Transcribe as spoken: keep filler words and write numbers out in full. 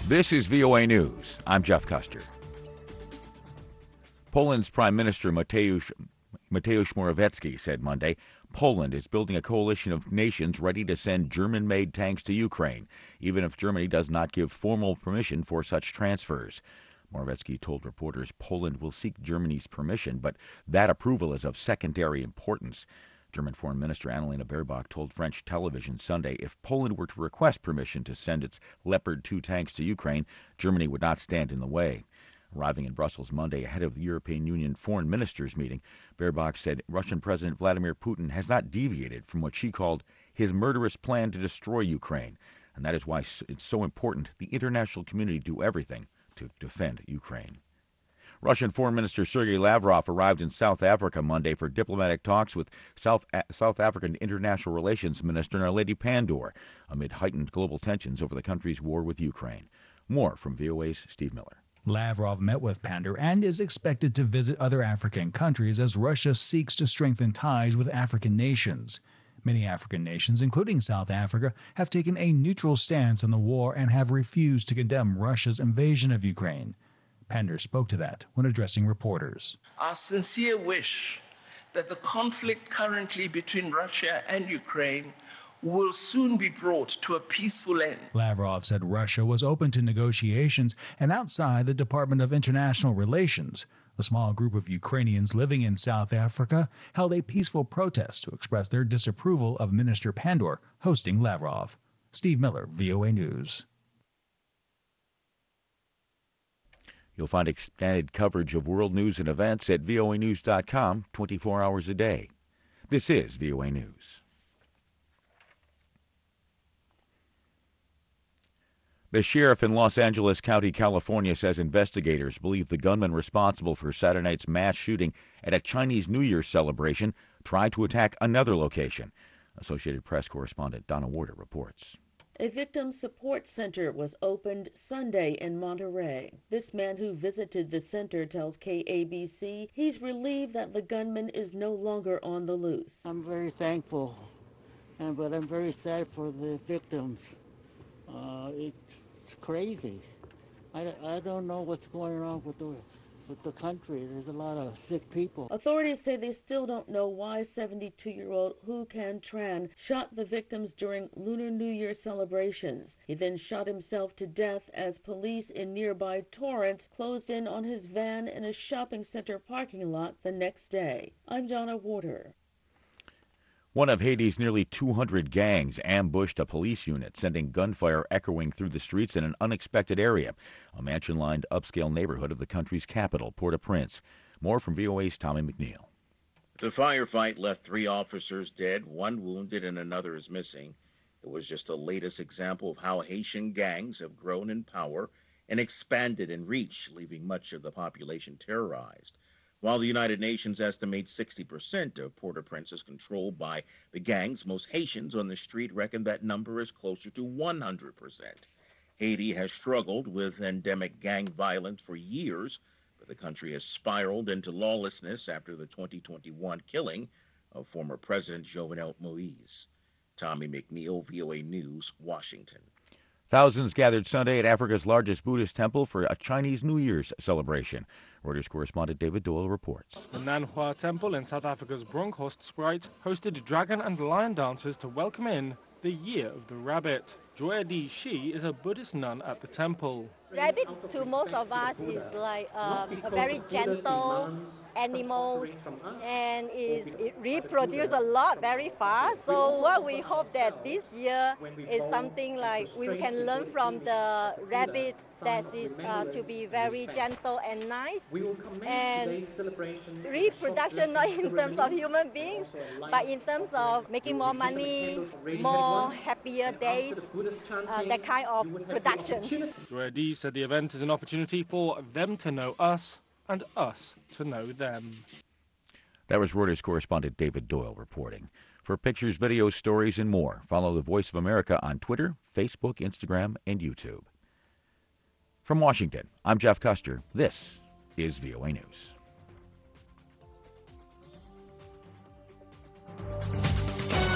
This is V O A News. I'm Jeff Custer. Poland's Prime Minister Mateusz, Mateusz Morawiecki said Monday Poland is building a coalition of nations ready to send German-made tanks to Ukraine, even if Germany does not give formal permission for such transfers. Morawiecki told reporters Poland will seek Germany's permission, but that approval is of secondary importance. German Foreign Minister Annalena Baerbock told French television Sunday if Poland were to request permission to send its Leopard two tanks to Ukraine, Germany would not stand in the way. Arriving in Brussels Monday ahead of the European Union foreign ministers meeting, Baerbock said Russian President Vladimir Putin has not deviated from what she called his murderous plan to destroy Ukraine, and that is why it's so important the international community do everything to defend Ukraine. Russian Foreign Minister Sergei Lavrov arrived in South Africa Monday for diplomatic talks with South, A- South African International Relations Minister Naledi Pandor amid heightened global tensions over the country's war with Ukraine. More from V O A's Steve Miller. Lavrov met with Pandor and is expected to visit other African countries as Russia seeks to strengthen ties with African nations. Many African nations, including South Africa, have taken a neutral stance on the war and have refused to condemn Russia's invasion of Ukraine. Pandor spoke to that when addressing reporters. Our sincere wish that the conflict currently between Russia and Ukraine will soon be brought to a peaceful end. Lavrov said Russia was open to negotiations, and outside the Department of International Relations, a small group of Ukrainians living in South Africa held a peaceful protest to express their disapproval of Minister Pandor hosting Lavrov. Steve Miller, V O A News. You'll find expanded coverage of world news and events at V O A news dot com twenty-four hours a day. This is V O A News. The sheriff in Los Angeles County, California, says investigators believe the gunman responsible for Saturday night's mass shooting at a Chinese New Year celebration tried to attack another location. Associated Press correspondent Donna Warder reports. A victim support center was opened Sunday in Monterey. This man who visited the center tells K A B C he's relieved that the gunman is no longer on the loose. I'm very thankful, and but I'm very sad for the victims. Uh, it's crazy. I, I don't know what's going on with the with the country. There's a lot of sick people. Authorities say they still don't know why seventy-two-year-old Hu Can Tran shot the victims during Lunar New Year celebrations. He then shot himself to death as police in nearby Torrance closed in on his van in a shopping center parking lot the next day. I'm Donna Warder. One of Haiti's nearly two hundred gangs ambushed a police unit, sending gunfire echoing through the streets in an unexpected area, a mansion-lined upscale neighborhood of the country's capital, Port-au-Prince. More from V O A's Tommy McNeil. The firefight left three officers dead, one wounded, and another is missing. It was just the latest example of how Haitian gangs have grown in power and expanded in reach, leaving much of the population terrorized. While the United Nations estimates sixty percent of Port-au-Prince is controlled by the gangs, most Haitians on the street reckon that number is closer to one hundred percent. Haiti has struggled with endemic gang violence for years, but the country has spiraled into lawlessness after the twenty twenty-one killing of former President Jovenel Moise. Tommy McNeil, V O A News, Washington. Thousands gathered Sunday at Africa's largest Buddhist temple for a Chinese New Year's celebration. Reuters correspondent David Doyle reports. The Nanhua Temple in South Africa's Bronkhorst hosted dragon and lion dancers to welcome in the Year of the Rabbit. Joyadi Shi is a Buddhist nun at the temple. Rabbit to most of us is like um, a very gentle animals, and is it reproduces a lot very fast. So what we hope that this year is something like we can learn from the rabbit that is uh, to be very gentle and nice, and reproduction not in terms of human beings, but in terms of making more money, more happier days, uh, that kind of production. Joyadi said the event is an opportunity for them to know us and us to know them. That was Reuters correspondent David Doyle reporting. For pictures, videos, stories, and more, follow the Voice of America on Twitter, Facebook, Instagram, and YouTube. From Washington, I'm Jeff Custer. This is V O A News.